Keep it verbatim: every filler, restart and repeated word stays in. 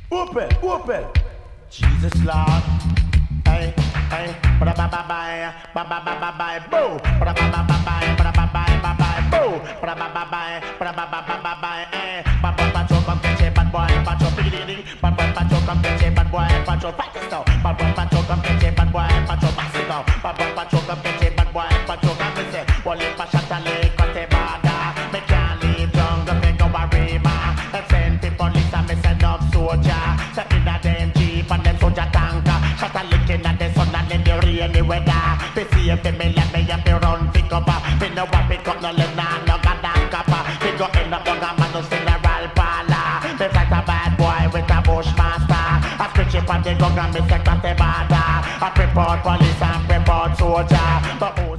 Open, open. Jesus Lord. Hey, hey, ba ba ba ba, ba ba ba ba ba, boo, ba ba ba ba ba, ba ba ba ba ba, boo, ba ba ba ba, ba ba ba ba ba ba, eh, ba ba ba chop up the bad boy, ba chop it in, ba ba ba chop up the bad boy, ba chop fast now, ba ba ba chop up the bad boy, ba chop fast now, ba ba ba chop up the bad boy, ba chop fast now, well if I shot a leg, cut the border, me can't leave jungle, me go a river, send the police and me send up soldier, so in a them jeep and them soldier tanker, shot a lick in the sun and in the rainy weather. They see if they me let me up, they run pick up. Me no want pick up no left now, no got that copper. They go end up down a man no funeral parlor. They fight a bad boy with a bushmaster. I switch it on the gun and me second the border. I report police and report soldier. But